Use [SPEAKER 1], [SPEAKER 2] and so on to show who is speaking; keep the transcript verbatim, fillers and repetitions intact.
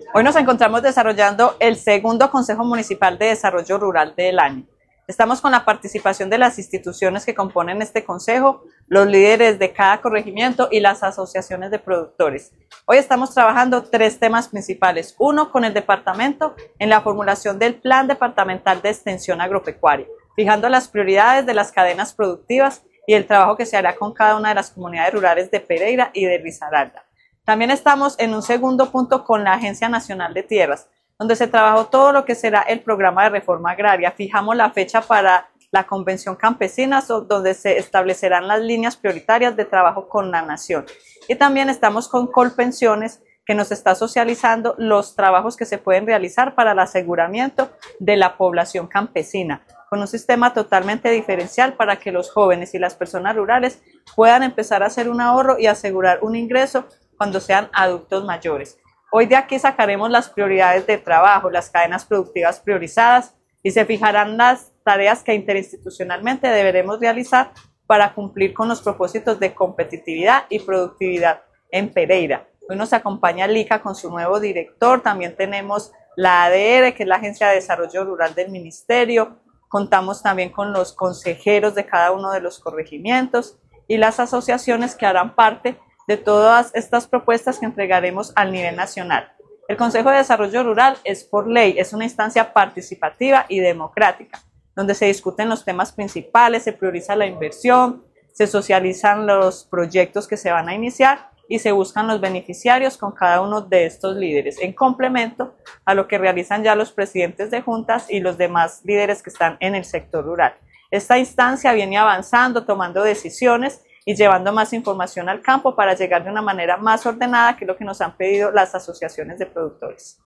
[SPEAKER 1] Hoy nos encontramos desarrollando el segundo Consejo Municipal de Desarrollo Rural del año. Estamos con la participación de las instituciones que componen este consejo, los líderes de cada corregimiento y las asociaciones de productores. Hoy estamos trabajando tres temas principales. Uno, con el departamento en la formulación del Plan Departamental de Extensión Agropecuaria, fijando las prioridades de las cadenas productivas y el trabajo que se hará con cada una de las comunidades rurales de Pereira y de Risaralda. También estamos en un segundo punto con la Agencia Nacional de Tierras, donde se trabajó todo lo que será el programa de reforma agraria. Fijamos la fecha para la Convención Campesina, donde se establecerán las líneas prioritarias de trabajo con la nación. Y también estamos con Colpensiones, que nos está socializando los trabajos que se pueden realizar para el aseguramiento de la población campesina, con un sistema totalmente diferencial para que los jóvenes y las personas rurales puedan empezar a hacer un ahorro y asegurar un ingreso cuando sean adultos mayores. Hoy de aquí sacaremos las prioridades de trabajo, las cadenas productivas priorizadas y se fijarán las tareas que interinstitucionalmente deberemos realizar para cumplir con los propósitos de competitividad y productividad en Pereira. Hoy nos acompaña Lica con su nuevo director, también tenemos la A D R, que es la Agencia de Desarrollo Rural del Ministerio, contamos también con los consejeros de cada uno de los corregimientos y las asociaciones que harán parte de todas estas propuestas que entregaremos al nivel nacional. El Consejo de Desarrollo Rural es por ley, es una instancia participativa y democrática, donde se discuten los temas principales, se prioriza la inversión, se socializan los proyectos que se van a iniciar y se buscan los beneficiarios con cada uno de estos líderes, en complemento a lo que realizan ya los presidentes de juntas y los demás líderes que están en el sector rural. Esta instancia viene avanzando, tomando decisiones y llevando más información al campo para llegar de una manera más ordenada, que es lo que nos han pedido las asociaciones de productores.